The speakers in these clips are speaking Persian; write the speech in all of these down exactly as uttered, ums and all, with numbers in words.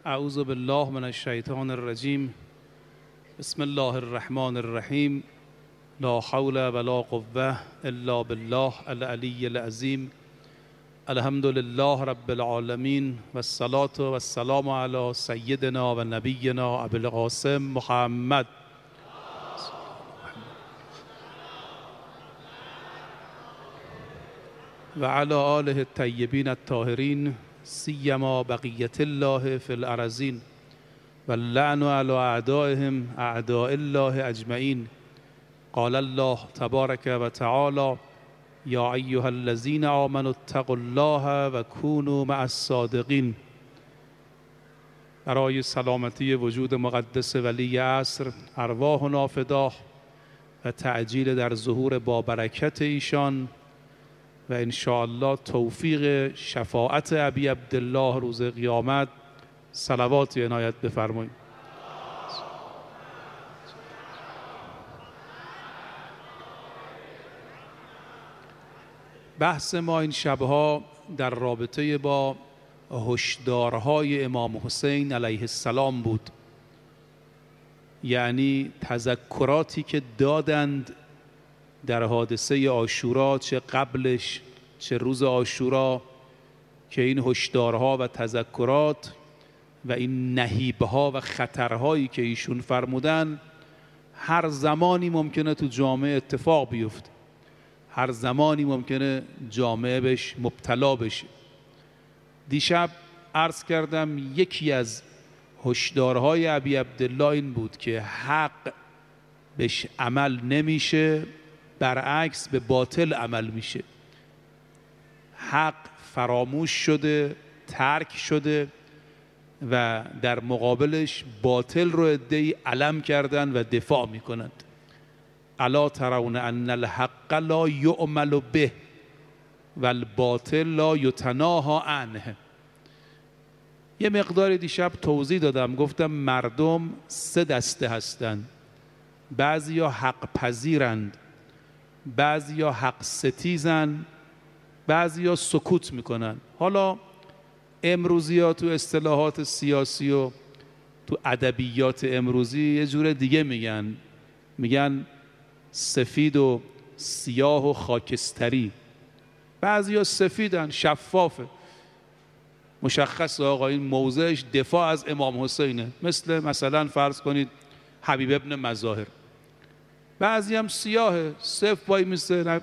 اعوذ بالله من الشیطان الرجیم. بسم الله الرحمن الرحیم. لا حول ولا قوة الا بالله العلی العظیم. الحمد لله رب العالمین و الصلاة و السلام علی سیدنا و نبینا ابی القاسم محمد و علی آله الطیبین الطاهرین سیما بقیت الله فی الارضین و اللعن علی اعدائهم اعداء الله اجمعین. قال الله تبارک و تعالی یا ایها الذین آمنوا اتقوا الله و کونوا مع الصادقین. برای سلامتی وجود مقدس ولی عصر ارواحنا فداه و تعجیل در ظهور با برکت ایشان و انشاءالله توفیق شفاعت ابی عبدالله روز قیامت صلواتی عنایت بفرمایید. بحث ما این شبها در رابطه با هشدارهای امام حسین علیه السلام بود، یعنی تذکراتی که دادند در حادثه عاشورا، چه قبلش چه روز عاشورا، که این هشدارها و تذکرات و این نهیبها و خطرهایی که ایشون فرمودن هر زمانی ممکنه تو جامعه اتفاق بیفته، هر زمانی ممکنه جامعه بهش مبتلا بشه. دیشب عرض کردم یکی از هشدارهای ابی عبدالله این بود که حق بهش عمل نمیشه، برعکس به باطل عمل میشه. حق فراموش شده، ترک شده و در مقابلش باطل رو عده‌ای علم کردن و دفاع میکنند. الا ترون ان الحق لا یعمل به و الباطل لا یتناهی عنه. یه مقدار دیشب توضیح دادم، گفتم مردم سه دسته هستند. بعضیا حق پذیرند، بعضیا حق ستیزن، بعضیا سکوت میکنن. حالا امروزی ها تو اصطلاحات سیاسی و تو ادبیات امروزی یه جور دیگه میگن، میگن سفید و سیاه و خاکستری. بعضیا سفیدن، شفافه، مشخص آقا این موضعش دفاع از امام حسینه، مثل مثلا فرض کنید حبیب ابن مظاهر. بعضی هم سیاهه، صفر وای میسه،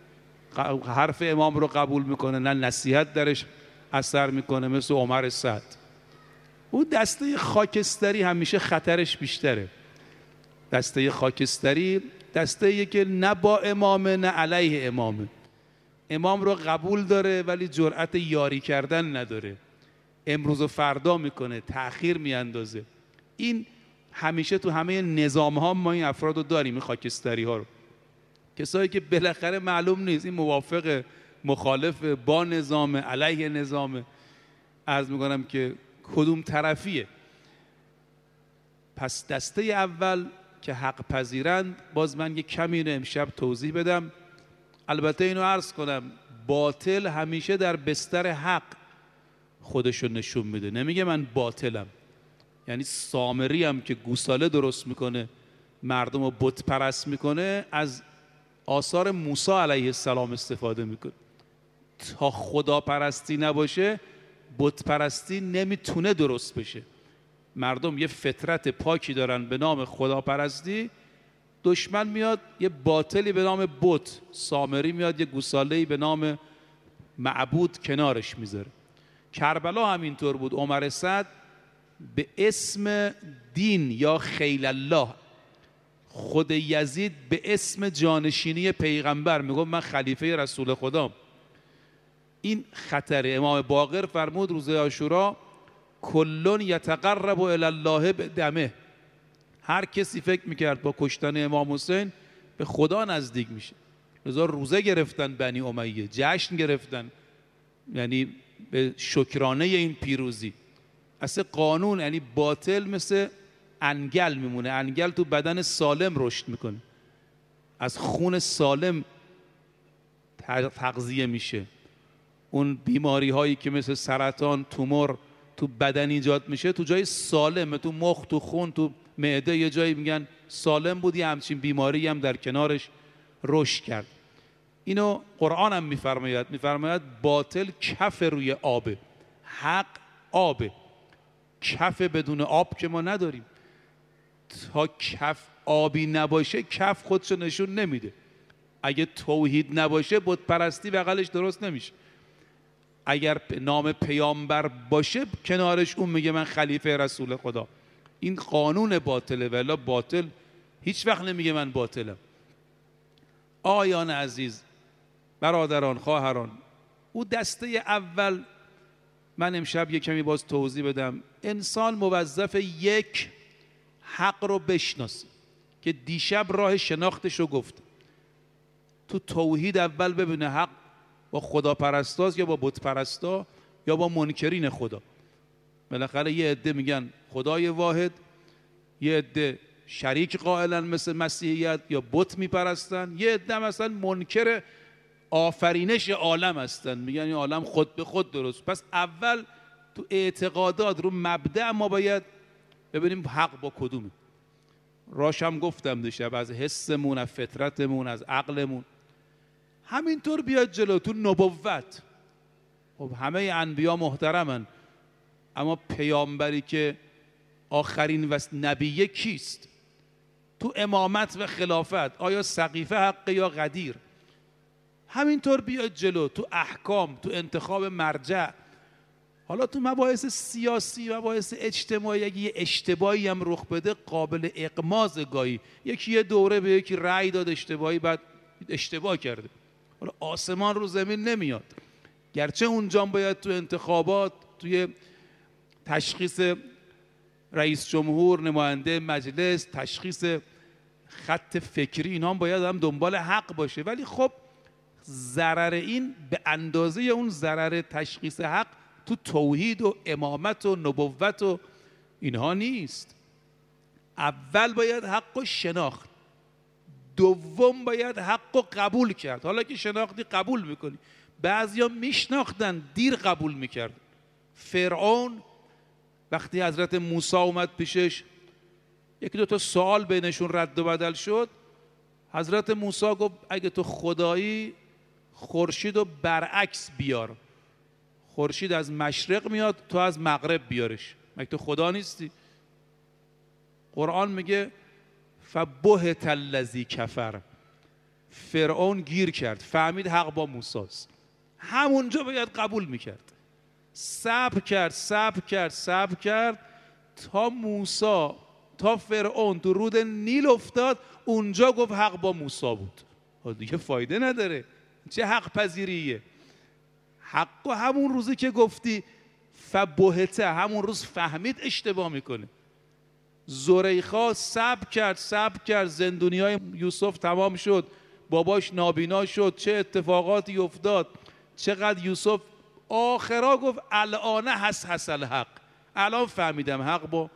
حرف امام رو قبول میکنه، نه نصیحت درش اثر میکنه، مثل عمر سعد. او دسته خاکستری همیشه خطرش بیشتره. دسته خاکستری دسته که نه با امامه نه علیه امامه. امام رو قبول داره ولی جرأت یاری کردن نداره، امروز و فردا میکنه، تأخیر میاندازه. این همیشه تو همه نظام ها ما این افراد رو داریم، این خاکستری ها رو. کسایی که بالاخره معلوم نیست این موافق مخالف با نظام، علیه نظام، عرض میکنم که کدوم طرفیه. پس دسته اول که حق پذیرند، باز من یک کمی اینو امشب توضیح بدم. البته اینو عرض کنم باطل همیشه در بستر حق خودشو نشون میده، نمیگه من باطلم. یعنی سامری هم که گوساله درست میکنه، مردم رو بت پرست میکنه، از آثار موسی علیه السلام استفاده میکنه. تا خدا پرستی نباشه بت پرستی نمیتونه درست بشه. مردم یه فطرت پاکی دارن به نام خدا پرستی، دشمن میاد یه باطلی به نام بت، سامری میاد یه گوساله‌ای به نام معبود کنارش میذاره. کربلا همینطور بود. عمر سعد به اسم دین یا خیل الله، خود یزید به اسم جانشینی پیغمبر میگفت من خلیفه رسول خدا. این خطر. امام باقر فرمود روز عاشورا کلون یتقرب الی الله بدمه. هر کسی فکر میکرد با کشتن امام حسین به خدا نزدیک میشه، لذا روزه گرفتن بنی امیه، جشن گرفتن، یعنی به شکرانه این پیروزی. اصلا قانون، یعنی باطل مثل انگل میمونه. انگل تو بدن سالم رشد میکنه، از خون سالم تغذیه میشه. اون بیماری هایی که مثل سرطان، تومور، تو بدن ایجاد میشه تو جای سالمه، تو مخ، تو خون، تو معده، یه جایی میگن سالم بود، یه همچین بیماری هم در کنارش رشد کرد. اینو قرآن هم میفرماید، میفرماید باطل کف روی آبه، حق آبه. کف بدون آب که ما نداریم. تا کف آبی نباشه کف خودشو نشون نمیده. اگه توحید نباشه بت پرستی بغلش درست نمیشه. اگر نام پیامبر باشه کنارش اون میگه من خلیفه رسول خدا. این قانون باطله، ولی باطل هیچ وقت نمیگه من باطلم. آیان عزیز، برادران، خواهران، او دسته اول من امشب یک کمی باز توضیح بدم. انسان موظف یک حق رو بشناسه که دیشب راه شناختش رو گفت. تو توحید اول ببینه حق با خدا پرستاست یا با بت پرستا یا با منکرین خدا. بالاخره یه عده میگن خدای واحد، یه عده شریک قائلن مثل مسیحیت یا بت میپرستن، یه عده مثلا منکر آفرینش عالم هستن، میگن این عالم خود به خود درست. پس اول تو اعتقادات رو مبدأ ما باید ببینیم حق با کدومه. راشم گفتم دیشب، از حسمون، از فطرتمون، از عقلمون. همینطور بیاد جلو تو نبوت. خب همه انبیا محترمن، اما پیامبری که آخرین و نبیه کیست؟ تو امامت و خلافت آیا سقیفه حق یا غدیر؟ همینطور بیاد جلو تو احکام، تو انتخاب مرجع. حالا تو مباحث سیاسی، مباحث اجتماعی، اگه یه اشتباهی هم رخ بده قابل اغماض گاهی. یکی یه دوره به یکی رأی داد اشتباهی، بعد اشتباه کرده. حالا آسمان رو زمین نمیاد. گرچه اونجا باید تو انتخابات، توی تشخیص رئیس جمهور، نماینده مجلس، تشخیص خط فکری، اینا هم باید هم دنبال حق باشه. ولی خب ضرر این به اندازه اون ضرر تشخیص حق تو توحید و امامت و نبوت و اینها نیست. اول باید حق و شناخت، دوم باید حق و قبول کرد. حالا که شناختی قبول میکنی. بعضیا میشناختن دیر قبول میکرد. فرعون وقتی حضرت موسی اومد پیشش، یکی دو تا سوال بینشون رد و بدل شد، حضرت موسی گفت اگه تو خدایی خورشید رو برعکس بیار. خورشید از مشرق میاد، تو از مغرب بیارش. مگه تو خدا نیستی؟ قرآن میگه فبهت الذی کفر. فرعون گیر کرد، فهمید حق با موسی است. همونجا باید قبول میکرد. صبر کرد صبر کرد صبر کرد تا موسی، تا فرعون تو رود نیل افتاد، اونجا گفت حق با موسی بود. دیگه فایده نداره. چه حق پذیریه؟ حق همون روزی که گفتی فبهته، همون روز فهمید اشتباه میکنه. زلیخا صبر کرد صبر کرد، زندونیای یوسف تمام شد، باباش نابینا شد، چه اتفاقاتی افتاد، چقدر یوسف آخرا گفت الان حس حس الحق، الان فهمیدم حق با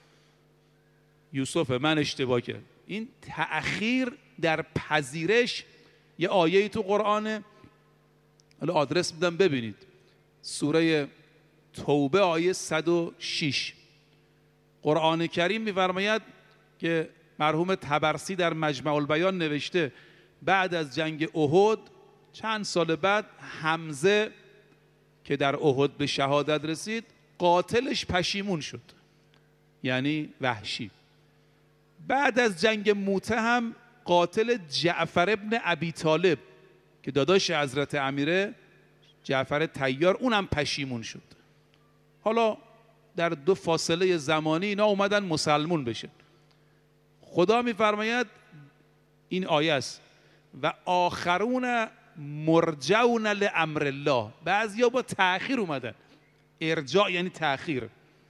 یوسف، من اشتباه کرد. این تأخیر در پذیرش یه آیه‌ای تو قرآنه. حالا آدرس میدم ببینید، سوره توبه آیه صد و شش. قرآن کریم میفرماید که مرحوم طبرسی در مجمع البیان نوشته بعد از جنگ احد چند سال بعد حمزه که در احد به شهادت رسید، قاتلش پشیمون شد، یعنی وحشی. بعد از جنگ موته هم قاتل جعفر ابن ابی طالب که داداش حضرت امیره، جعفر طیار، اونم پشیمون شد. حالا در دو فاصله زمانی اینا اومدن مسلمون بشن. خدا میفرماید این آیه است و آخرون مرجعون لامر الله. بعضیا با تأخیر اومدن. ارجاع یعنی تأخیر.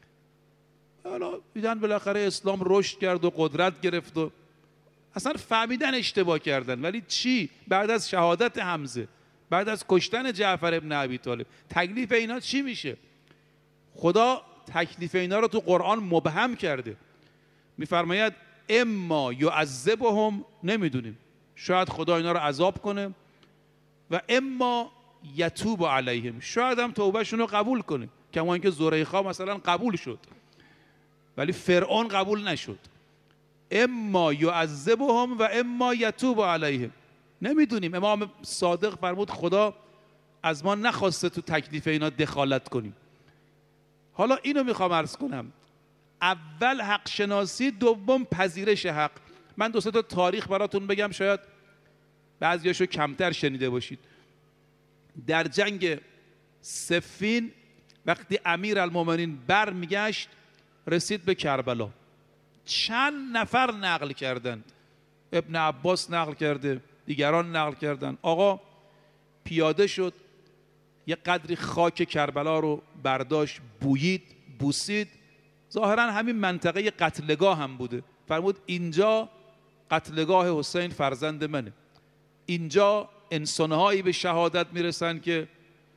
حالا دیدن بالاخره اسلام رشد کرد و قدرت گرفت و اصلا فهمیدن اشتباه کردن. ولی چی؟ بعد از شهادت حمزه، بعد از کشتن جعفر ابن ابی طالب، تکلیف اینا چی میشه؟ خدا تکلیف اینا رو تو قرآن مبهم کرده. میفرماید اما یعذبهم، نمیدونیم، شاید خدا اینا رو عذاب کنه، و اما یتوب علیهم، شاید هم توبهشون رو قبول کنه کما اینکه زلیخا مثلا قبول شد ولی فرعون قبول نشد. اما یعذبهم و اما یتوب علیهم. نمیدونیم. امام صادق فرمود خدا از ما نخواسته تو تکلیف اینا دخالت کنیم. حالا اینو میخوام عرض کنم، اول حق شناسی، دوم پذیرش حق. من دو سه تا تاریخ براتون بگم، شاید بعضیاشو کمتر شنیده باشید. در جنگ صفین وقتی امیرالمومنین برمیگشت رسید به کربلا، چند نفر نقل کردند، ابن عباس نقل کرده، دیگران نقل کردند، آقا پیاده شد یه قدری خاک کربلا رو برداشت، بویید، بوسید، ظاهرا همین منطقه قتلگاه هم بوده، فرمود اینجا قتلگاه حسین فرزند منه، اینجا انسانهایی به شهادت میرسن که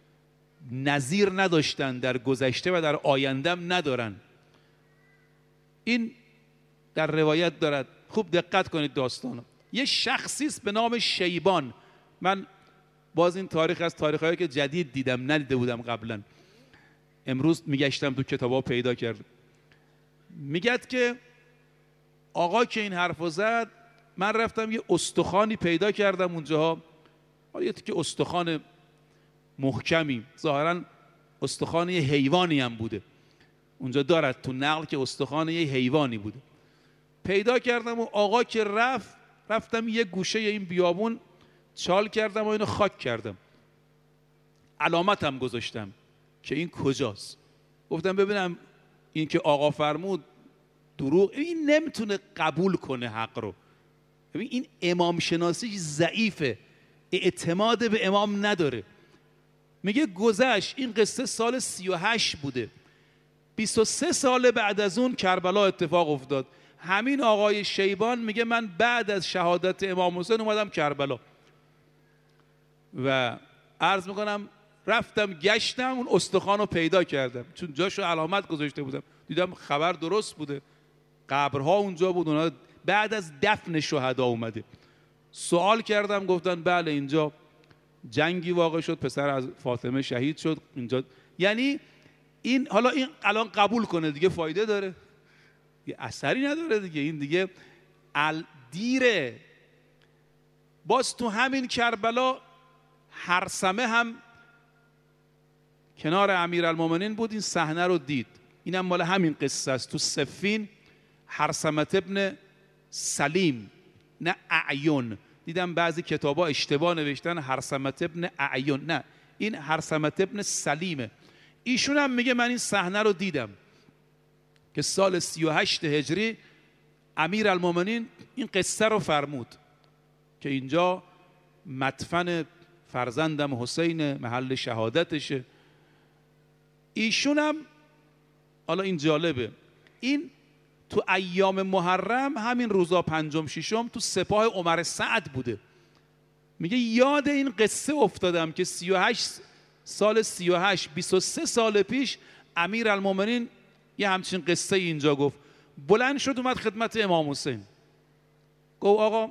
نظیر نداشتن در گذشته و در آیندهم ندارن. این در روایت دارد، خوب دقت کنید داستانو. یه شخصی است به نام شیبان، من باز این تاریخ از تاریخایی که جدید دیدم، ندیده بودم قبلا، امروز میگشتم تو کتابا پیدا کردم. میگد که آقا که این حرفو زد، من رفتم یه استخوانی پیدا کردم اونجاها، یه که استخوان محکمی، ظاهرا استخوان یه حیوانی هم بوده، اونجا دارد تو نقل که استخوان یه حیوانی بوده. پیدا کردم و آقا که رفت، رفتم یه گوشه این بیابون چال کردم و اینو خاک کردم، علامتم گذاشتم که این کجاست. گفتم ببینم این که آقا فرمود دروغ، این نمیتونه قبول کنه حق رو. ببین این امام شناسیش ضعیفه، اعتماد به امام نداره. میگه گذشت، این قصه سال سی و هشت بوده، بیست و سه سال بعد از اون کربلا اتفاق افتاد. همین آقای شیبان میگه من بعد از شهادت امام حسین اومدم کربلا و عرض میکنم رفتم گشتم اون استخوان رو پیدا کردم، چون جاشو علامت گذاشته بودم، دیدم خبر درست بوده، قبرها اونجا بود، اونا بعد از دفن شهدا اومده. سوال کردم، گفتن بله اینجا جنگی واقع شد، پسر از فاطمه شهید شد اینجا. یعنی این حالا این الان قبول کنه دیگه فایده داره؟ یه اثری نداره دیگه، این دیگه دیره. باز تو همین کربلا هرثمه هم کنار امیرالمومنین بود، این صحنه رو دید. اینم مال همین قصه است. تو صفین هرثمه ابن سلیم، نه اعیون، دیدم بعضی کتابا اشتباه نوشتن هرثمه ابن اعیون، نه این هرثمه ابن سلیمه. ایشون هم میگه من این صحنه رو دیدم که سال سی و هشت هجری امیرالمومنین این قصه رو فرمود که اینجا مدفن فرزندم حسین، محل شهادتشه. ایشون هم حالا این جالبه، این تو ایام محرم همین روزا پنجم ششم تو سپاه عمر سعد بوده. میگه یاد این قصه افتادم که سی و هشت سال سی و هشت بیست و سه سال پیش امیرالمومنین یه همچین قصه اینجا گفت. بلند شد اومد خدمت امام حسین، گفت آقا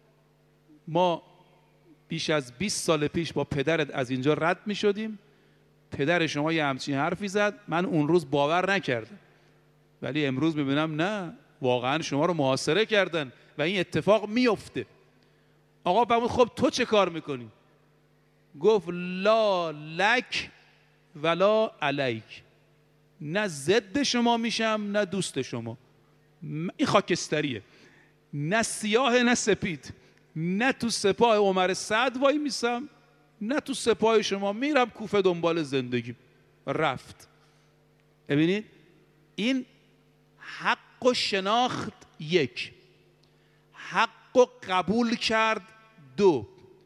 ما بیش از بیست سال پیش با پدرت از اینجا رد می شدیم، پدر شما یه همچین حرفی زد، من اون روز باور نکردم، ولی امروز می بینم نه، واقعا شما رو محاصره کردن و این اتفاق میفته. آقا فرمود خب تو چه کار میکنی؟ گفت لا لک ولا علیک، نه ضد شما میشم نه دوست شما، این خاکستریه، نه سیاه نه سپید، نه تو سپاه عمر سعد وای میسم نه تو سپاه شما، میرم کوفه دنبال زندگی. رفت. ببینید این حق و شناخت یک، حق و قبول کرد دو،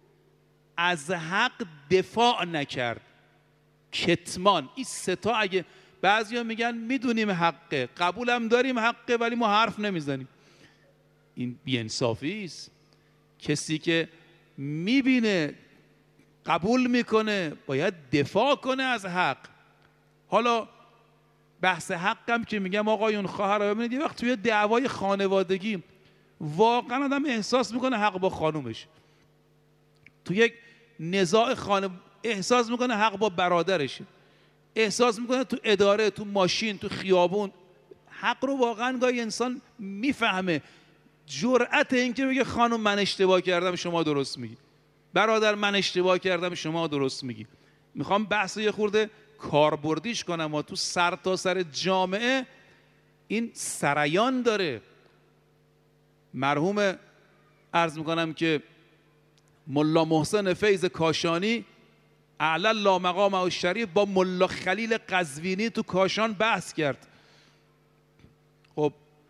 از حق دفاع نکرد، کتمان. این سه تا اگه بعضیا میگن میدونیم حقه، قبولم داریم حقه، ولی ما حرف نمیزنیم، این بی‌انصافی است. کسی که میبینه قبول میکنه باید دفاع کنه از حق. حالا بحث حقم که میگم آقایون خواهرها، ببینید یه وقت توی دعوای خانوادگی واقعا آدم احساس میکنه حق با خانومش، تو یک نزاع خانه احساس میکنه حق با برادرشه، احساس میکنه تو اداره، تو ماشین، تو خیابون حق رو واقعا گاهی انسان میفهمه. جرأت این که بگه خانم من اشتباه کردم شما درست میگی، برادر من اشتباه کردم شما درست میگی. میخوام بحث یه خورده کاربردیش کنم و تو سر تا سر جامعه این سریان داره. مرحوم عرض میکنم که ملا محسن فیض کاشانی اعلی الله مقامه الشریف با ملا خلیل قزوینی تو کاشان بحث کرد. خب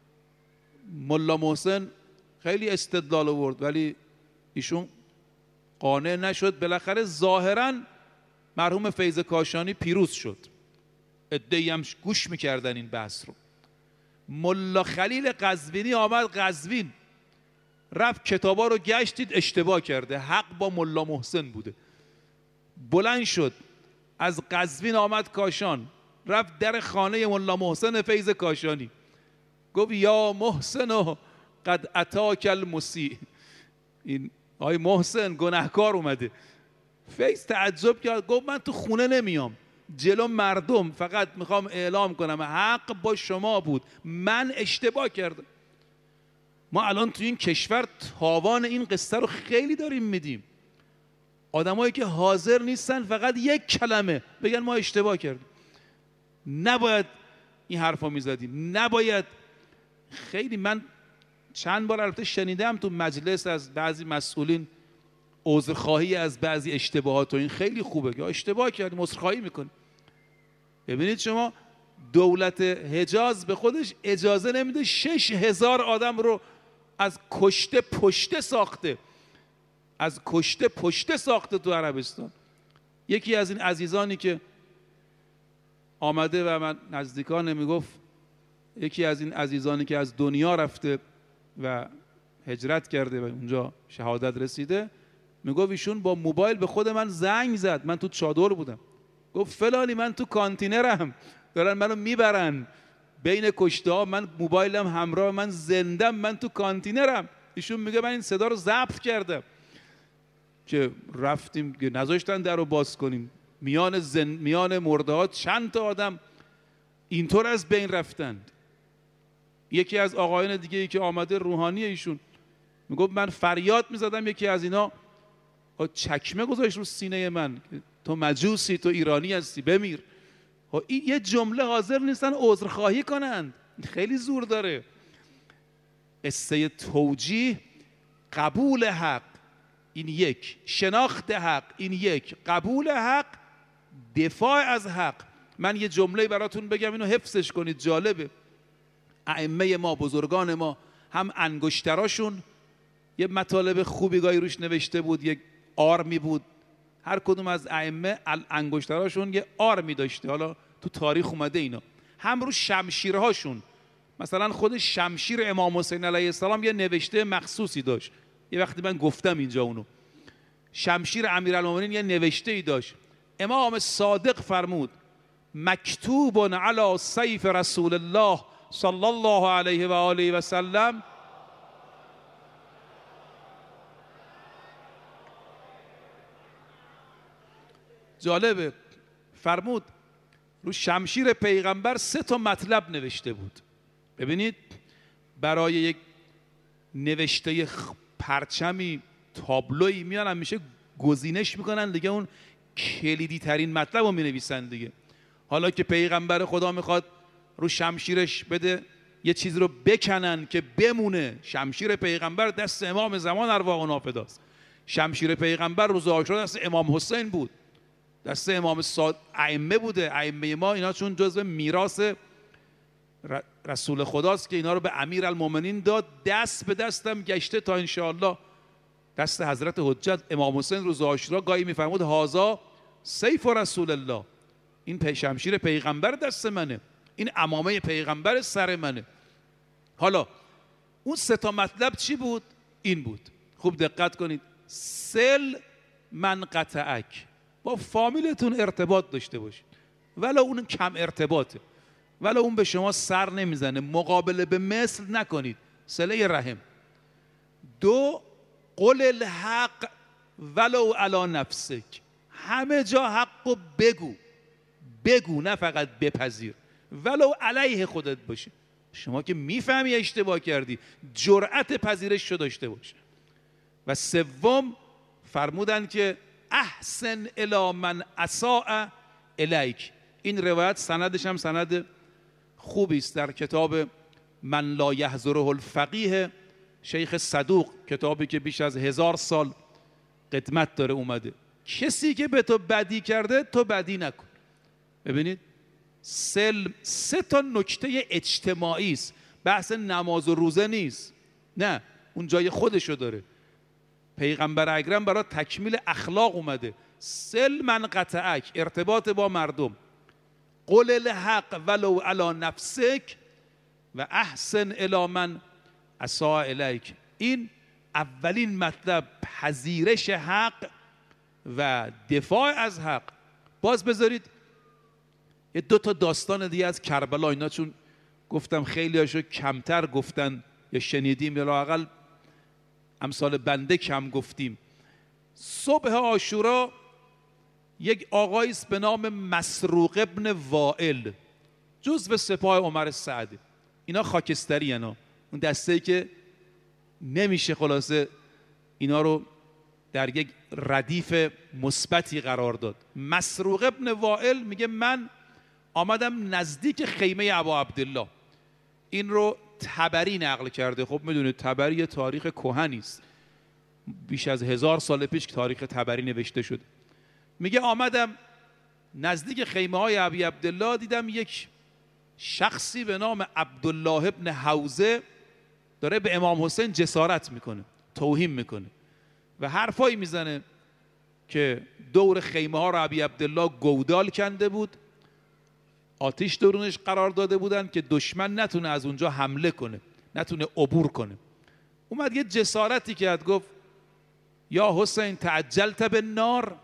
ملا محسن خیلی استدلال آورد ولی ایشون قانع نشد. بالاخره ظاهرا مرحوم فیض کاشانی پیروز شد. عده‌ای هم گوش میکردن این بحث رو. ملا خلیل قزوینی آمد قزوین، رفت کتابا رو گشتید اشتباه کرده، حق با ملا محسن بوده. بلند شد از قزوین آمد کاشان، رفت در خانه ملا محسن فیض کاشانی، گفت یا محسن قد اتاک المسیء. این آقای محسن گناهکار اومده. فیض تعجب کرد، گفت من تو خونه نمیام، جلو مردم فقط میخوام اعلام کنم حق با شما بود، من اشتباه کردم. ما الان تو این کشور تاوان این قصه رو خیلی داریم میدیم. آدمایی که حاضر نیستن فقط یک کلمه بگن ما اشتباه کردیم. نباید این حرفا میزدیم، نباید. خیلی من چند بار البته شنیدم تو مجلس از بعضی مسئولین عذرخواهی از بعضی اشتباهات و این خیلی خوبه که اشتباه کردیم عذرخواهی میکنیم. ببینید شما دولت حجاز به خودش اجازه نمیده شش هزار آدم رو از کشته پشته ساخته، از کشته پشته ساخته تو عربستان. یکی از این عزیزانی که آمده و من نزدیکانه میگفت، یکی از این عزیزانی که از دنیا رفته و هجرت کرده و اونجا شهادت رسیده، میگفت ایشون با موبایل به خود من زنگ زد، من تو چادر بودم، گفت فلانی من تو کانتینرم دارن منو میبرن بین کشته ها، من موبایلم همراه من زندم، من تو کانتینرم. ایشون میگه من این صدا رو ضبط کردم که رفتیم که نذاشتن در رو باز کنیم، میان زن... میان مرده ها چند تا آدم اینطور از بین رفتند. یکی از آقایان دیگه ای که آمده روحانی ایشون میگفت من فریاد میزدم، یکی از اینا چکمه گذاشت رو سینه من، تو مجوسی، تو ایرانی هستی، بمیر. این یه جمله حاضر نیستن عذرخواهی کنند، خیلی زور داره. قصه توجیه، قبول حق این یک، شناخت حق این یک، قبول حق، دفاع از حق. من یه جمله براتون بگم اینو حفظش کنید، جالبه. ائمه ما، بزرگان ما، هم انگشتراشون یه مطالب خوبی گاهی روش نوشته بود، یک آرمی بود، هر کدوم از ائمه انگشتراشون یه آرمی داشته، حالا تو تاریخ اومده اینا. هم رو شمشیرهاشون، مثلا خود شمشیر امام حسین علیه السلام یه نوشته مخصوصی داشت، یه وقتی من گفتم اینجا اونو. شمشیر امیرالمومنین یه نوشته ای داشت. امام صادق فرمود مکتوب علی سیف رسول الله صلی الله علیه و آله و سلم جالبه، فرمود رو شمشیر پیغمبر سه تا مطلب نوشته بود. ببینید برای یک نوشته پرچمی تابلوی میان همیشه گزینش میکنن دیگه، اون کلیدی ترین مطلب رو مینویسن دیگه. حالا که پیغمبر خدا میخواد رو شمشیرش بده یه چیز رو بکنن که بمونه، شمشیر پیغمبر دست امام زمان ارواح و نافداست. شمشیر پیغمبر روز عاشورا دست امام حسین بود، دست امام صادق، ائمه بوده. ائمه ما اینا چون جزء میراث رسول خداست که اینا رو به امیرالمومنین داد، دست به دستم گشته تا انشاءالله دست حضرت حجت امام حسین روز عاشورا گاهی میفرمود هازا سیف رسول الله، این شمشیر پیغمبر دست منه، این عمامه پیغمبر سر منه. حالا اون سه تا مطلب چی بود؟ این بود، خوب دقت کنید. سل من قطعک، با فامیلتون ارتباط داشته باشید، ولو اون کم ارتباطه، ولو اون به شما سر نمیزنه، مقابله به مثل نکنید، صله رحم. دو، قل الحق ولو علی نفسک، همه جا حق رو بگو، بگو، نه فقط بپذیر، ولو علیه خودت باشه. شما که میفهمی اشتباه کردی، جرأت پذیرش رو داشته باشه. و سوم فرمودن که احسن الی من اساء الیک. این روایت سندش هم سند خوبی است. در کتاب من لا یحضره الفقیه شیخ صدوق، کتابی که بیش از هزار سال قدمت داره اومده، کسی که به تو بدی کرده تو بدی نکن. ببینید سلم سه تا نکته اجتماعی است، بحث نماز و روزه نیست، نه اون جای خودشو داره. پیغمبر اکرم برای تکمیل اخلاق اومده. سلمن قطعک، ارتباط با مردم، قل الحق ولو علی نفسک و احسن الی من اساء الیک. این اولین مطلب، پذیرش حق و دفاع از حق. باز بذارید یه دو تا داستان دیگه از کربلا، اینا چون گفتم خیلی هاشو کمتر گفتن یا شنیدیم یا لااقل امثال بنده کم گفتیم. صبح عاشورا یک آقایی است به نام مسروق ابن وائل، جزو سپاه عمر سعد. اینا خاکستری اینا، اون دسته‌ای که نمیشه خلاصه اینا رو در یک ردیف مثبتی قرار داد. مسروق ابن وائل میگه من آمدم نزدیک خیمه ابا عبدالله. این رو طبری نقل کرده. خب میدونید طبری یه تاریخ کهنی است، بیش از هزار سال پیش تاریخ طبری نوشته شد. میگه آمدم نزدیک خیمه های ابی عبدالله، دیدم یک شخصی به نام عبدالله ابن حوزه داره به امام حسین جسارت میکنه، توهین میکنه و حرفایی میزنه که دور خیمه ها رو ابی عبدالله گودال کنده بود، آتش درونش قرار داده بودن که دشمن نتونه از اونجا حمله کنه، نتونه عبور کنه. اومد یه جسارتی کرد، گفت یا حسین تعجلت بالنار.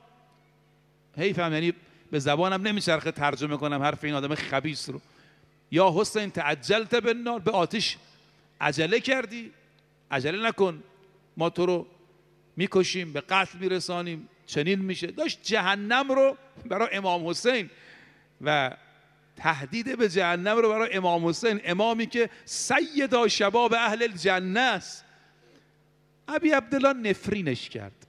حیفم، یعنی به زبانم نمیچرخه ترجمه کنم حرف این آدم خبیث رو. یا حسین تعجلت بالنار، به آتش عجله کردی؟ عجله نکن، ما تو رو میکشیم، به قتل میرسانیم، چنین میشه. داشت جهنم رو برای امام حسین و تهدید به جهنم رو برای امام حسین، امامی که سیدا شباب اهل الجنه است. ابی عبدالله نفرینش کرد،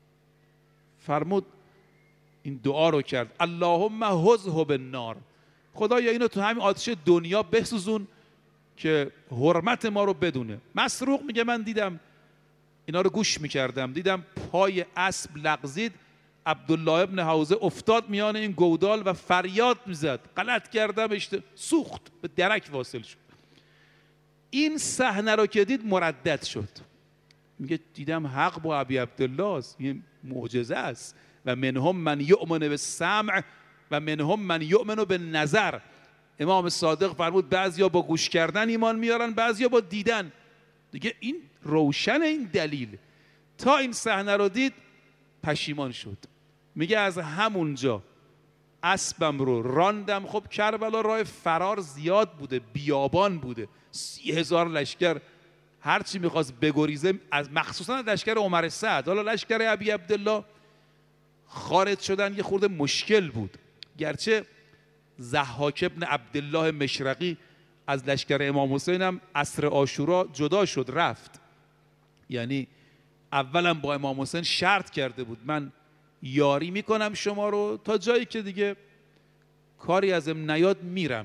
فرمود این دعا رو کرد اللهم حزه بالنار، خدایا اینو تو همین آتش دنیا بسوزون که حرمت ما رو بدونه. مسروق میگه من دیدم اینا رو گوش میکردم، دیدم پای اسب لغزید، عبدالله ابن حوزه افتاد میان این گودال و فریاد میزد، غلط کردم، اشت... سوخت، به درک واصل شد. این صحنه رو که دید مردد شد، میگه دیدم حق با ابی عبدالله است، یه معجزه است. و منهم من یؤمن بالسمع و منهم من یؤمن بالنظر. امام صادق فرمود بعضیا با گوش کردن ایمان میارن، بعضیا با دیدن. دیگه این روشن این دلیل. تا این صحنه رو دید پشیمان شد، میگه از همونجا اسبم رو راندم. خب کربلا راه فرار زیاد بوده، بیابان بوده، سی هزار لشکر هرچی میخواست بگریزه، از مخصوصا لشکر عمر سعد. حالا لشکر ابی عبدالله خارج شدن یه خورده مشکل بود، گرچه ضحاک ابن عبدالله مشرقی از لشکر امام حسین هم عصر عاشورا جدا شد، رفت. یعنی اولا با امام حسین شرط کرده بود من یاری میکنم شما رو تا جایی که دیگه کاری ازم نیاد میرم،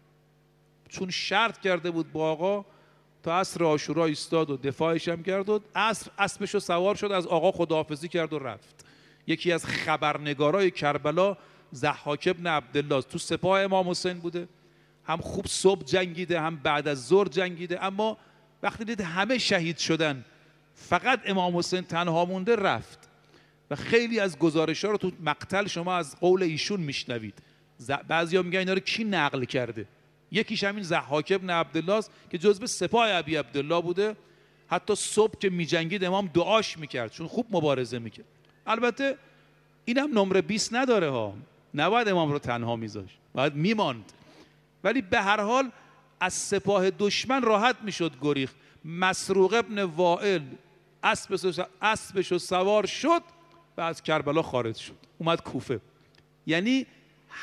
چون شرط کرده بود با آقا. تا عصر عاشورا ایستاد و دفاعش هم کرد و عصر اسبشو سوار شد، از آقا خداحافظی کرد و رفت. یکی از خبرنگارای کربلا ضحاک ابن عبدالله تو سپاه امام حسین بوده، هم خوب صبح جنگیده هم بعد از ظهر جنگیده، اما وقتی دید همه شهید شدن فقط امام حسین تنها مونده رفت. و خیلی از گزارش‌ها رو تو مقتل شما از قول ایشون میشنوید. بعضیا میگن اینا رو کی نقل کرده؟ یکیش همین ضحاک ابن عبدالله است که جزو سپاه ابی عبدالله بوده. حتی صبح که میجنگید امام دعاش میکرد، چون خوب مبارزه میکرد. البته اینم نمره بیست نداره ها، نباید امام رو تنها میذاشت، باید میماند. ولی به هر حال از سپاه دشمن راحت میشد گریخت. مسروق ابن وائل اسبش رو سوار شد و از کربلا خارج شد، اومد کوفه. یعنی حق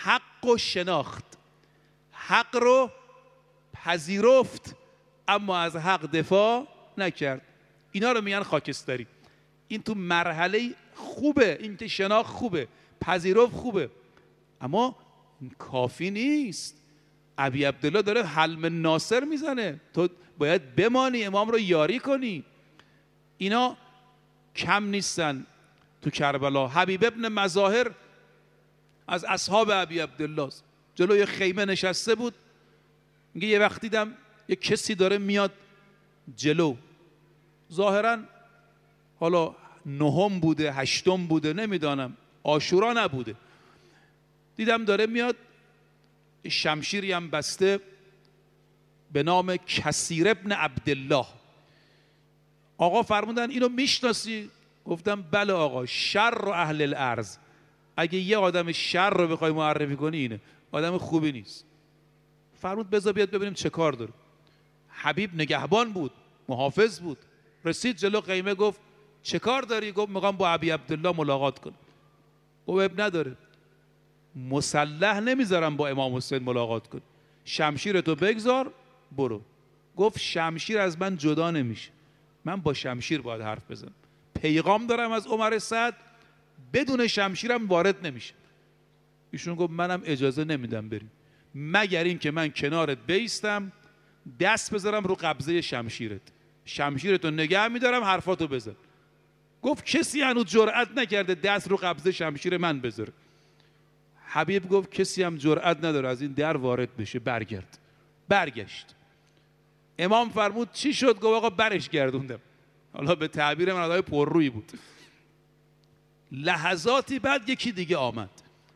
حق و شناخت، حق رو پذیرفت اما از حق دفاع نکرد. اینا رو میگن خاکستری. این تو مرحله خوبه، این که شناخت خوبه، پذیرفت خوبه، اما کافی نیست. ابی عبدالله داره حلم ناصر میزنه، تو باید بمانی، امام رو یاری کنی. اینا کم نیستن تو کربلا. حبیب ابن مظاهر از اصحاب ابی عبدالله جلوی خیمه نشسته بود، میگه یه وقت دیدم یه کسی داره میاد جلو، ظاهرا حالا نهم بوده هشتم بوده نمیدانم، عاشورا نبوده، دیدم داره میاد، شمشیری هم بسته به نام کثیر ابن عبدالله. آقا فرمودن اینو میشناسی؟ گفتم بله آقا، شر و اهل الارض. اگه یه آدم شر رو بخوای معرفی کنی اینه، آدم خوبی نیست. فرمود بذار بیاد ببینیم چه کار داره. حبیب نگهبان بود، محافظ بود، رسید جلو خیمه، گفت چه کار داری؟ گفت میخوام با ابی عبدالله ملاقات کنم. گفت اب نداره، مسلح نمیذارم با امام حسین ملاقات کن، شمشیرتو بگذار برو. گفت شمشیر از من جدا نمیشه، من با شمشیر باید حرف بزنم، پیغام دارم از عمر سعد، بدون شمشیرم وارد نمیشه. ایشون گفت منم اجازه نمیدم بریم مگر این که من کنارت بیستم، دست بذارم رو قبضه شمشیرت، شمشیرتو نگه میدارم، حرفاتو بزن. گفت کسی هنوز جرأت نکرده دست رو قبضه شمشیر من بذاره. حبیب گفت کسی هم جرأت نداره از این در وارد بشه، برگرد. برگشت. امام فرمود چی شد؟ گفت آقا برش گردوندم. حالا به تعبیر من آدم پررویی بود. لحظاتی بعد یکی دیگه آمد.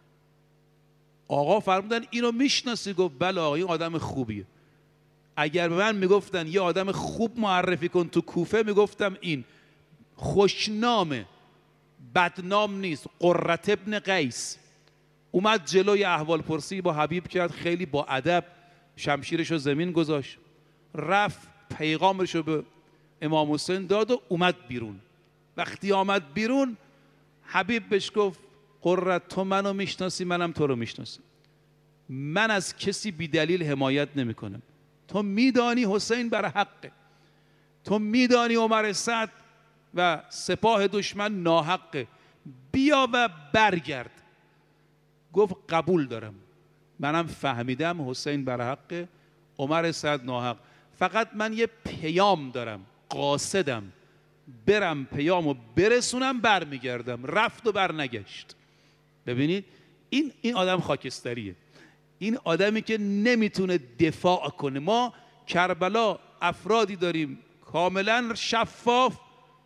آقا فرمودن اینو میشناسی؟ گفت بله آقا، این آدم خوبیه. اگر به من میگفتن یه آدم خوب معرفی کن تو کوفه، میگفتم این. خوشنامه، بدنام نیست. قرة ابن قیس اومد جلوی احوال پرسی با حبیب کرد، خیلی با ادب شمشیرشو زمین گذاشت، رفت پیغامشو به امام حسین داد و اومد بیرون. وقتی آمد بیرون حبیب بهش گفت قرة تو منو میشناسی، منم تو رو میشناسم، من از کسی بی دلیل حمایت نمی کنم، تو میدانی حسین بر حقه، تو میدانی عمر سعد و سپاه دشمن ناحقه، بیا و برگرد. گفت قبول دارم، منم فهمیدم حسین بر حقه، عمر سعد ناحق، فقط من یه پیام دارم، قاصدم، برم پیامو برسونم برمیگردم. رفت و برنگشت. ببینید این این آدم خاکستریه، این آدمی که نمیتونه دفاع کنه. ما کربلا افرادی داریم کاملا شفاف،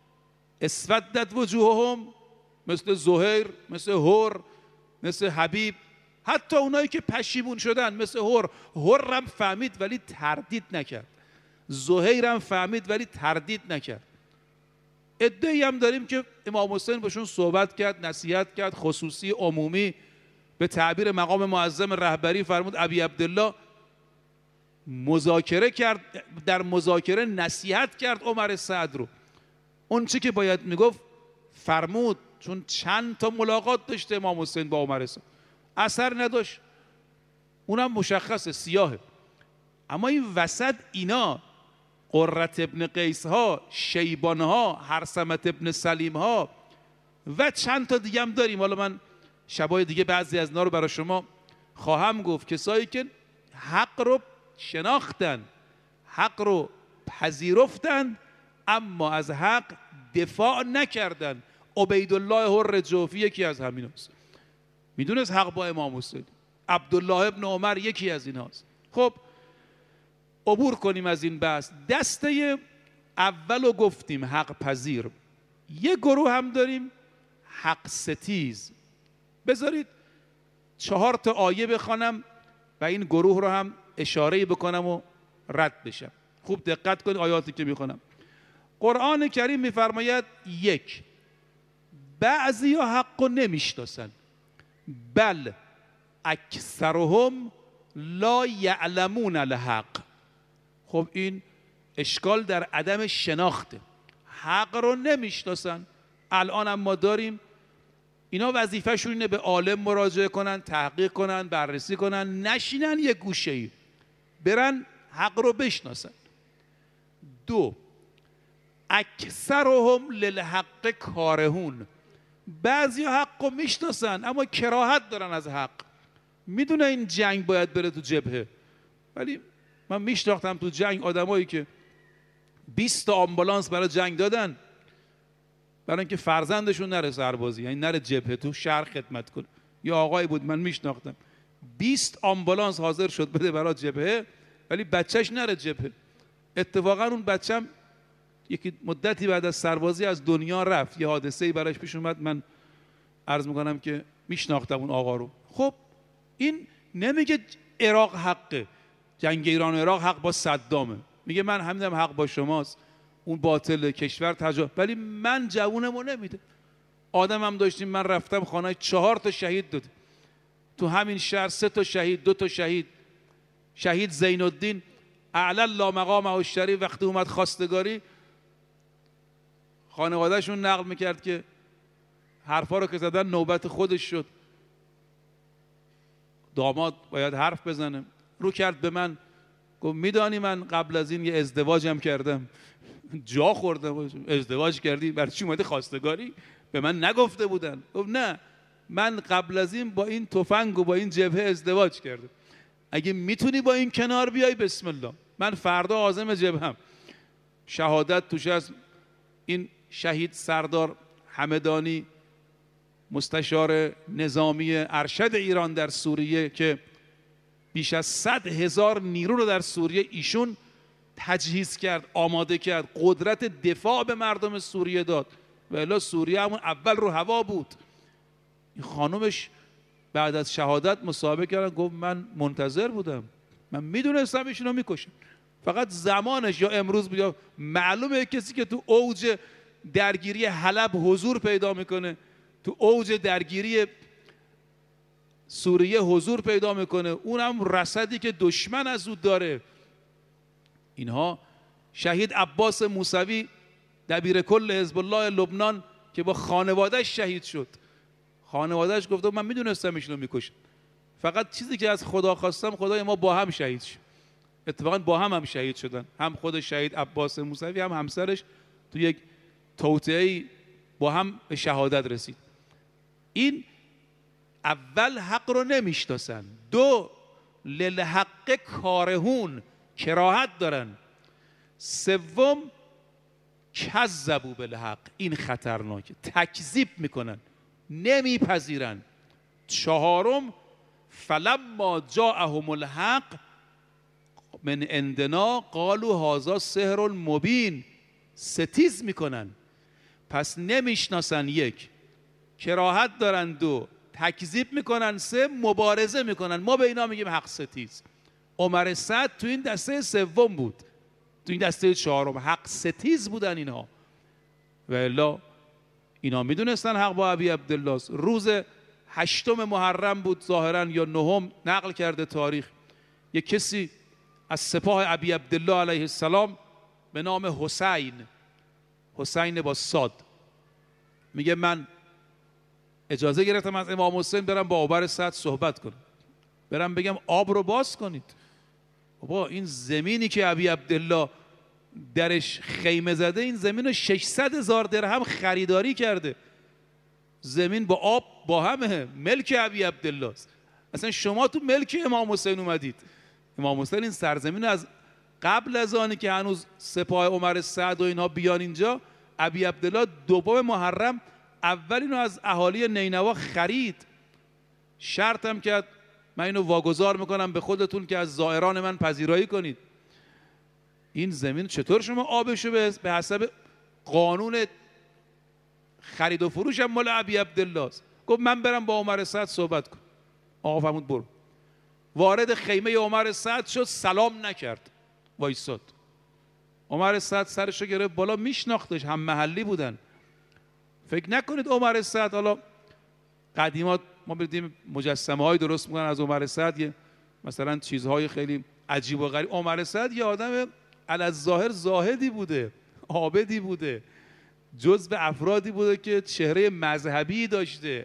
اسودت وجوههم، مثل زهیر، مثل هور، مثل حبیب، حتی اونایی که پشیمون شدن مثل هور. هور هم فهمید ولی تردید نکرد، زهیر هم فهمید ولی تردید نکرد. عده‌ای هم داریم که امام حسین باشون صحبت کرد، نصیحت کرد، خصوصی عمومی، به تعبیر مقام معظم رهبری فرمود ابی عبدالله مذاکره کرد، در مذاکره نصیحت کرد عمر سعد رو، اون چی که باید میگفت فرمود، چون چند تا ملاقات داشته امام حسین با عمر سعد، اثر نداشت، اونم مشخصه سیاهه. اما این وسط اینا قرة ابن قیس ها، شیبان ها، هرثمة ابن سلیم ها و چند تا دیگه هم داریم، حالا من شبای دیگه بعضی از اینا رو برای شما خواهم گفت، کسایی که حق رو شناختن، حق رو پذیرفتن اما از حق دفاع نکردن. عبیدالله حر جوفی یکی از همین هست، میدونست حق با امام حسین. عبدالله ابن عمر یکی از این هست. خب عبور کنیم از این بحث. دسته اولو گفتیم حق پذیر، یه گروه هم داریم حق ستیز. بذارید چهار تا آیه بخوانم و این گروه رو هم اشاره بکنم و رد بشم. خوب دقت کنید آیاتی که میخونم. قرآن کریم میفرماید یک، بعضی ها حق رو نمیشناسن، بل اکثرهم لا یعلمون الحق. خب این اشکال در عدم شناخته، حق رو نمیشناسن. الان هم ما داریم اینا وظیفه‌شون اینه به عالم مراجعه کنن، تحقیق کنن، بررسی کنن، نشینن یه گوشه‌ای، برن حق رو بشناسن. دو، اکثرهم للحق کارهون، بعضی حق رو میشناسن اما کراهت دارن از حق. میدونه این جنگ باید بره تو جبهه، ولی من میشناختم تو جنگ آدمایی که بیست تا آمبولانس برای جنگ دادن برای اینکه فرزندشون نره سربازی، یعنی نره جبهه، تو شهر خدمت کنه. یا آقایی بود من میشناختم بیست آمبولانس حاضر شد بده برای جبهه ولی بچهش نره جبهه. اتفاقا اون بچم یکی مدتی بعد از سربازی از دنیا رفت، یه حادثه‌ای براش پیش اومد. من عرض میکنم که میشناختم اون آقا رو. خب این نمیگه عراق حقه، جنگ ایران و عراق حق با صدامه، میگه من همینم حق با شماست، اون باطل کشور تجا، ولی من جوونمو نمیده. آدم هم داشتیم، من رفتم خانه چهار تا شهید داد تو همین شهر، سه تا شهید، دو تا شهید. شهید زین الدین اعلی لا مقامه الشریف وقتی اومد خواستگاری، خانوادهشون نقل میکرد که حرفا رو که زدن نوبت خودش شد، داماد باید حرف بزنه. رو کرد به من گفت میدانی من قبل از این یه ازدواجم کردم. جا خوردم، ازدواج کردی؟ برای چی اومدی خواستگاری؟ به من نگفته بودن. گفت نه، من قبل از این با این تفنگ و با این جبهه ازدواج کردم، اگه میتونی با این کنار بیای بسم الله، من فردا عازم جبهم. شهادت توش از این شهید سردار همدانی، مستشار نظامی ارشد ایران در سوریه که بیش از صد هزار نیرو رو در سوریه ایشون تجهیز کرد، آماده کرد، قدرت دفاع به مردم سوریه داد و الا سوریه همون اول رو هوا بود. این خانومش بعد از شهادت مصاحبه کردن، گفت من منتظر بودم، من میدونستم ایشون رو میکشن، فقط زمانش یا امروز بیا. معلومه کسی که تو اوج درگیری حلب حضور پیدا میکنه، تو اوج درگیری سوریه حضور پیدا میکنه، اونم رصدی که دشمن از او داره. اینها شهید عباس موسوی دبیر کل حزب الله لبنان که با خانوادهش شهید شد، خانوادهش گفته من میدونستم ایشونو میکشن، فقط چیزی که از خدا خواستم خدای ما با هم شهید شد. اتفاقا با هم هم شهید شدن، هم خود شهید عباس موسوی هم همسرش تو یک توطئه‌ای با هم به شهادت رسید. این اول حق رو نمیشناسن. دو، للحق کارهون، کراهت دارن. سوم، کذبوا بالحق، این خطرناکه، تکذیب میکنن، نمیپذیرن. چهارم، فلما جاءهم الحق من عندنا قالوا هذا سحر مبین، ستیز میکنن. پس نمیشناسن، یک، کراهت دارن، دو، تکذیب میکنن، سه، مبارزه میکنن. ما به اینا میگیم حق ستیز. عمر سعد تو این دسته سوم بود، تو این دسته چهارم حق ستیز بودن اینها. و الا اینا میدونستن حق با ابی عبدالله است. روز هشتم محرم بود ظاهرا یا نهم، نقل کرده تاریخ، یک کسی از سپاه ابی عبدالله علیه السلام به نام حسین، حسین با صاد، میگه من اجازه گرفتم از امام حسین برم با عمر سعد صحبت کنم، برم بگم آب رو باز کنید. بابا این زمینی که ابی عبدالله درش خیمه زده، این زمین رو ششصد هزار درهم خریداری کرده، زمین با آب با همه، ملک ابی عبدالله است. اصلا شما تو ملک امام حسین اومدید. امام حسین این سرزمین از قبل از آنی که هنوز سپاه عمر سعد و اینها بیان اینجا، ابی عبدالله دوم محرم اولین رو از اهالی نینوا خرید، شرطم کرد من اینو واگذار میکنم به خودتون که از زائران من پذیرایی کنید. این زمین چطور شما آبشو به حسب قانون خرید و فروش هم مال ابی عبدالله است؟ گفت من برم با عمر سعد صحبت کن. آقا فرمود برو. وارد خیمه عمر سعد شد، سلام نکرد، وایساد. عمر سعد سرشو گرفت بالا، میشناختش، هم محلی بودن. فکر نکنید عمر سعد، حالا قدیمات ما بدیم مجسمه های درست میکنن از عمر سعد، یه مثلا چیزهای خیلی عجیب و غریب. عمر سعد یه آدم الظاهر زاهدی بوده، عابدی بوده، جزو افرادی بوده که چهره مذهبی داشته،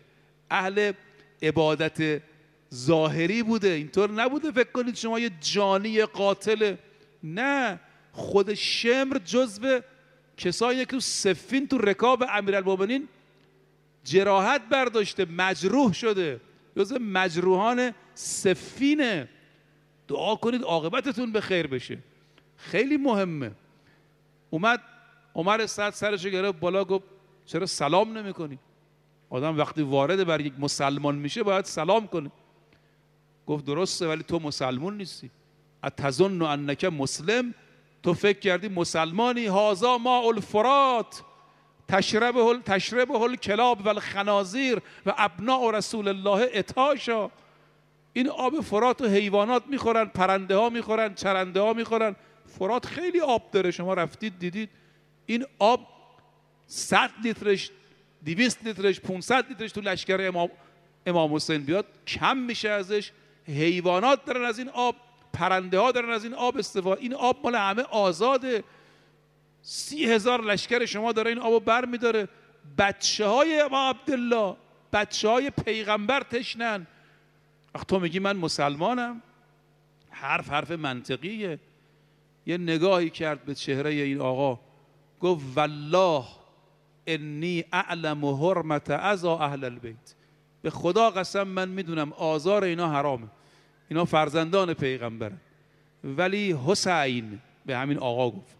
اهل عبادت ظاهری بوده، اینطور نبوده فکر کنید شما یه جانی قاتل. نه، خود شمر جزو کسایی که تو صفین تو رکاب امیرالمومنین جراحت برداشته، مجروح شده، جزو مجروحان صفینه. دعا کنید عاقبتتون به خیر بشه، خیلی مهمه. اومد عمر سعد سرشو گرفت بالا، گفت چرا سلام نمی کنی؟ آدم وقتی وارد بر یک مسلمان میشه باید سلام کنه. گفت درسته ولی تو مسلمون نیستی. اتظن انک مسلم، تو فکر کردی مسلمانی؟ هازا ماء الفرات تشربه تشربه الکلاب و الخنازیر و ابناء رسول الله اتاشا. این آب فرات و حیوانات میخورن، پرنده ها میخورن، چرنده ها میخورن. فرات خیلی آب داره، شما رفتید دیدید. این آب صد لیترش، دویست لیترش، پانصد لیترش تو لشکر امام امام حسین بیاد کم میشه ازش. حیوانات دارن از این آب، پرنده ها دارن از این آب استفاده. این آب مال همه آزاده. سی هزار لشکر شما داره این آبو بر میداره. بچه های ابا عبدالله، بچه های پیغمبر تشنن. وقت تو میگی من مسلمانم، حرف حرف منطقیه. یه نگاهی کرد به چهره این آقا، گفت والله انی اعلم حرمت اذی اهل البیت. به خدا قسم من میدونم آزار اینا حرامه، اینا فرزندان پیغمبرن. ولی حسین به همین آقا گفت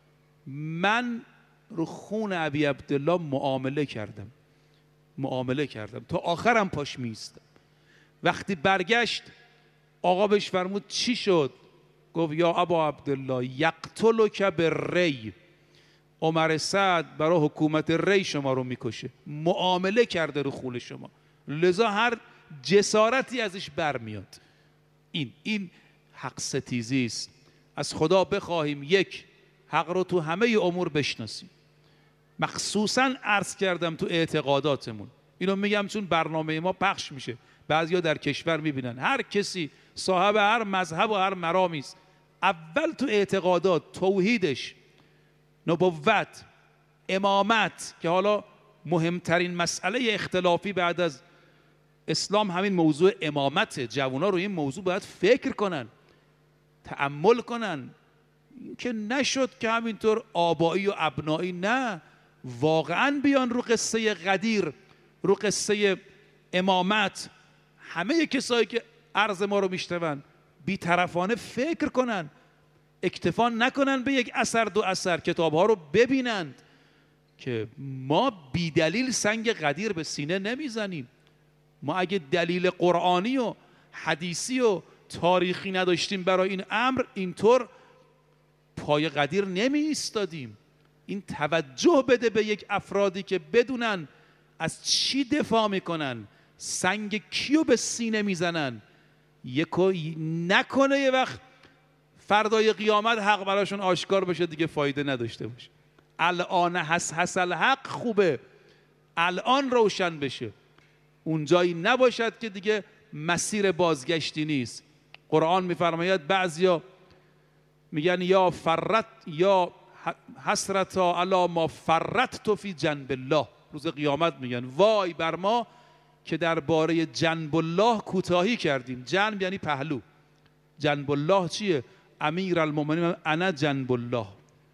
من رو خون ابی عبدالله معامله کردم، معامله کردم تا آخرم پاش میستم. وقتی برگشت آقا بهش فرمود چی شد؟ گفت یا ابا عبدالله یقتلک بالری، عمر سعد برای حکومت ری شما رو میکشه، معامله کرده رو خون شما، لذا هر جسارتی ازش برمیاد. این این حق ستیزی است. از خدا بخواهیم یک، حق رو تو همه امور بشناسیم. مخصوصا عرض کردم تو اعتقاداتمون، اینو میگم چون برنامه ما پخش میشه، بعضیا در کشور میبینن. هر کسی صاحب هر مذهب و هر مرامی است، اول تو اعتقادات توحیدش، نبوت، امامت، که حالا مهمترین مسئله اختلافی بعد از اسلام همین موضوع امامته. جوونا رو این موضوع باید فکر کنن، تأمل کنن. که نشد که همینطور آبایی و ابنایی، نه، واقعا بیان رو قصه غدیر، رو قصه امامت، همه کسایی که عرض ما رو میشنون بی‌طرفانه فکر کنن، اکتفا نکنن به یک اثر دو اثر، کتابها رو ببینند که ما بی دلیل سنگ غدیر به سینه نمیزنیم. ما اگه دلیل قرآنی و حدیثی و تاریخی نداشتیم برای این امر، اینطور پای غدیر نمی ایستادیم. این توجه بده به یک افرادی که بدونن از چی دفاع میکنن، سنگ کیو به سینه میزنن. یکو نکنه یه وقت فردای قیامت حق براشون آشکار بشه دیگه فایده نداشته باشه. الان حس حس الحق خوبه، الان روشن بشه، اونجایی نباشد که دیگه مسیر بازگشتی نیست. قرآن میفرماید بعضیا میگن یا فرت یا حسرتا علی ما فرت تو فی جنب الله، روز قیامت میگن وای بر ما که درباره جنب الله کوتاهی کردیم. جنب یعنی پهلو، جنب الله چیه؟ امیر المؤمنین انا جنب الله،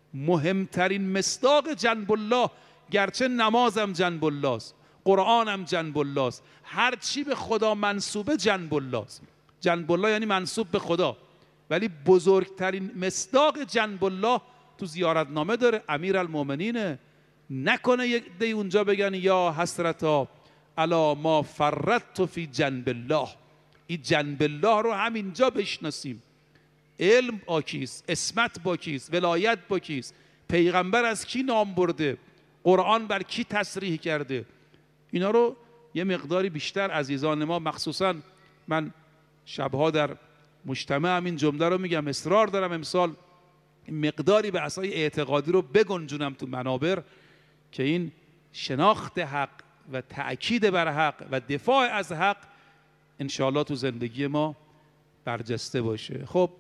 مهمترین مصداق جنب الله. گرچه نمازم جنب الله است، قرآنم جنب الله است، هر چی به خدا منسوبه جنب الله است. جنب الله یعنی منسوب به خدا، ولی بزرگترین مصداق جنب الله تو زیارتنامه داره، امیر المؤمنینه. نکنه یک دی اونجا بگن یا حسرتا علی ما فرطت فی جنب الله. این جنب الله رو همینجا بشناسیم. علم با کیست، اسمت با کیست، ولایت با کیست، پیغمبر از کی نام برده، قرآن بر کی تصریح کرده، اینا رو یه مقداری بیشتر عزیزان ما، مخصوصا من شبها در مجتمع همین جمله رو میگم، اصرار دارم امسال مقداری به اسای اعتقادی رو بگنجونم تو منابر که این شناخت حق و تأکید بر حق و دفاع از حق انشاءالله تو زندگی ما برجسته باشه. خب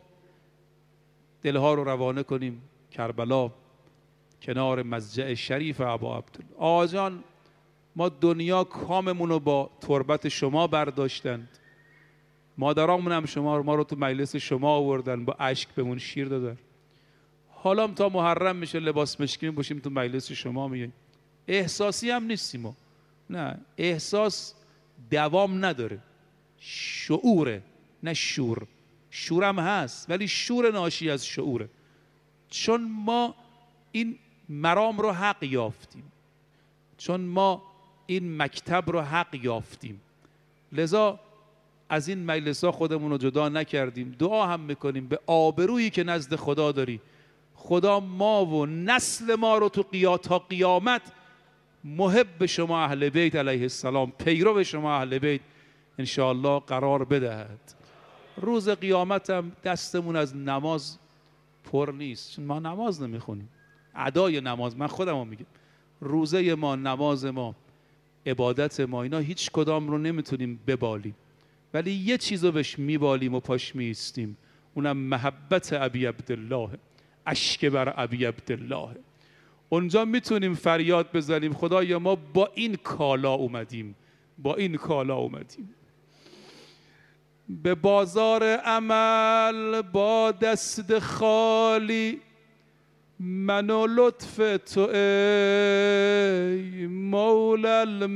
دلها رو روانه کنیم کربلا، کنار مضجع شریف ابا عبدالله. آقا جان ما دنیا کاممون رو با تربت شما برداشتند، مادرامون هم شما ما رو تو مجلس شما آوردن، با اشک بهمون شیر دادن. حالا هم تا محرم میشه لباس مشکی باشیم تو مجلس شما میگیم. احساسی هم نیستیم ما. نه، احساس دوام نداره، شعوره نه شور. شورم هست ولی شور ناشی از شعوره، چون ما این مرام رو حق یافتیم، چون ما این مکتب رو حق یافتیم، لذا از این مجلس ها خودمون رو جدا نکردیم. دعا هم میکنیم به آبرویی که نزد خدا داری، خدا ما و نسل ما رو تو قیا تا قیامت محب شما اهل بیت علیه السلام، پیرو شما اهل بیت انشاءالله قرار بدهد. روز قیامت هم دستمون از نماز پر نیست، چون ما نماز نمیخونیم. ادای نماز، من خودم میگم، روزه ما، نماز ما، عبادت ما، اینا هیچ کدام رو نمیتونیم ببالیم، ولی یه چیز رو بهش میبالیم و پاش میستیم، اونم محبت ابی عبدالله، اشک بر ابی عبدالله. اونجا میتونیم فریاد بزنیم خدایا ما با این کالا اومدیم، با این کالا اومدیم به بازار عمل با دست خالی، من و لطف تو ای مولا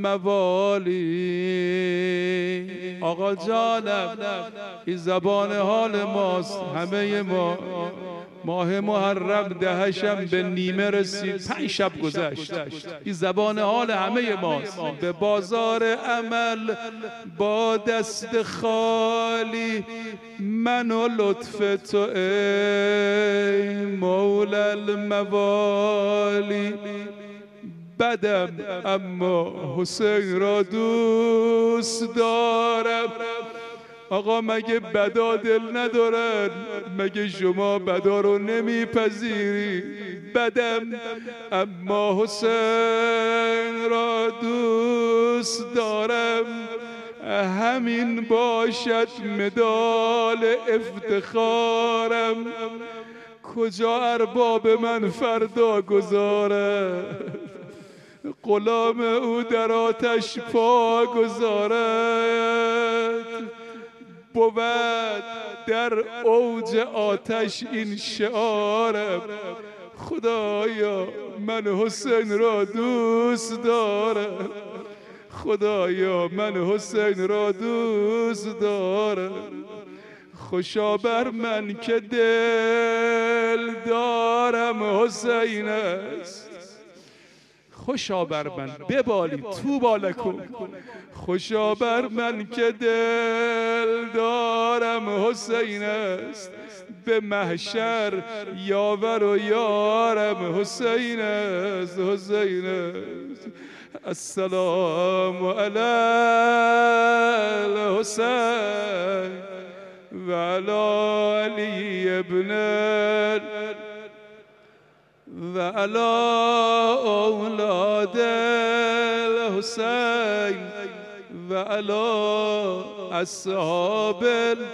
الموالی. آقا جانم این زبان حال ماست، همه ما ماه محرم دهشم به نیمه رسید، پنج شب گذشت، این زبان حال همه ماست. به بازار عمل با دست خالی، من و لطف تو ای مولا الموالی. بدم اما حسین را دوست دارم. آقا مگه بدا دل ندارن؟ مگه شما بدا رو نمیپذیری؟ بدم اما حسین را دوست دارم، همین باشد مدال افتخارم. کجا ارباب من فردا گذارد؟ غلام او در آتش پا گذارد. بود در اوج آتش این شعارم، خدایا من حسین را دوست دارم، خدایا من حسین را دوست دارم. خوشا بر من که دل دارم حسین است، خوشا بر من ببالید تو بالکم. خوشا بر من که دل دارم حسین است، به محشر یاور و یارم حسین است، حسین است. السلام علی الحسین و علی علی ابن و علی اولاد الحسین و علی اصحاب.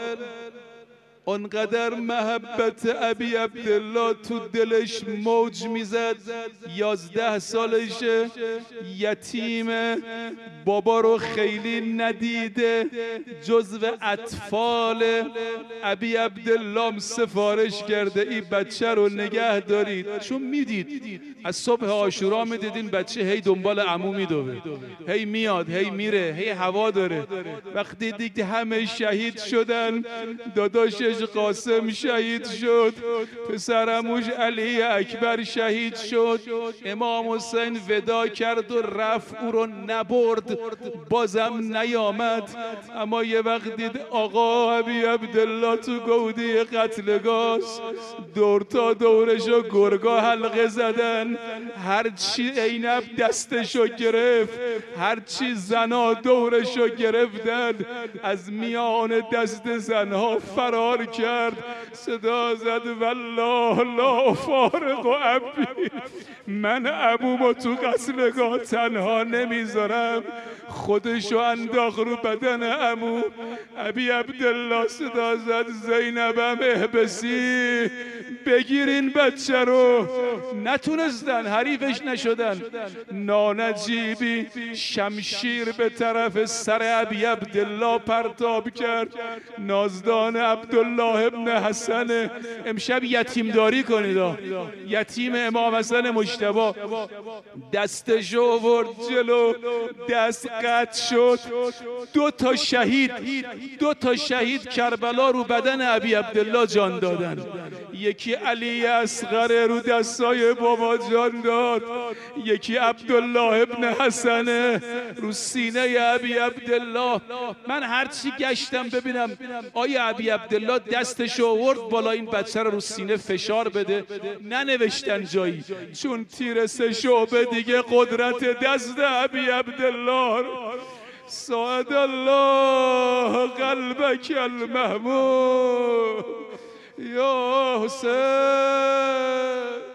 اونقدر محبت ابی عبدالله تو دلش موج میزد، یازده سالشه، یتیمه، بابا رو خیلی ندیده، جزو اطفال. ابی عبدالله سفارش کرده این بچه رو نگه دارید، چون میدید از صبح عاشورا میدیدین بچه هی دنبال عمو میدوه، هی میاد هی میره، هی هوا داره. وقتی دید همه شهید شدن، داداشش قاسم شهید شد، پسرموش علی اکبر شهید شد، امام حسین ودا کرد و رفت، او رو نبرد، بازم نیامد. اما یه وقت دید آقا ابی عبدالله تو گودی قتلگاست، دور تا دورشو گرگا حلقه زدن، هرچی عینب دستشو گرفت، هرچی زنا دورشو گرفتن، از میان دست زنها فرار کرد، صدا زد والله لا فارق و ابی، من ابومو تو قتلگاه تنها نمیذارم. خودشو انداخت رو بدن عمو. ابی عبدالله صدا زد زینبم احبسی، بگیرین بچه رو. نتونستن، حریفش نشدن. نانجیبی شمشیر به طرف سر ابی عبدالله پرتاب کرد. نازدان عبدالله ابن حسن. امشب یتیم داری کنید، یتیم امام حسن مجتبی. دستشو آورد جلو، دست قطع شد. دو تا شهید دو تا شهید کربلا رو بدن ابی عبدالله جان دادن. یکی علی اصغر رو دستای بابا جان داد، یکی عبدالله ابن حسن رو سینه ابی عبدالله. من هرچی گشتم ببینم آیا ابی عبدالله دستش آورد بالا این بچه رو رو سینه فشار بده، ننوشتن جایی، چون تیر سه شعبه دیگه قدرت دست ابی عبدالله. ساعد الله قلبک المحمود یا حسین.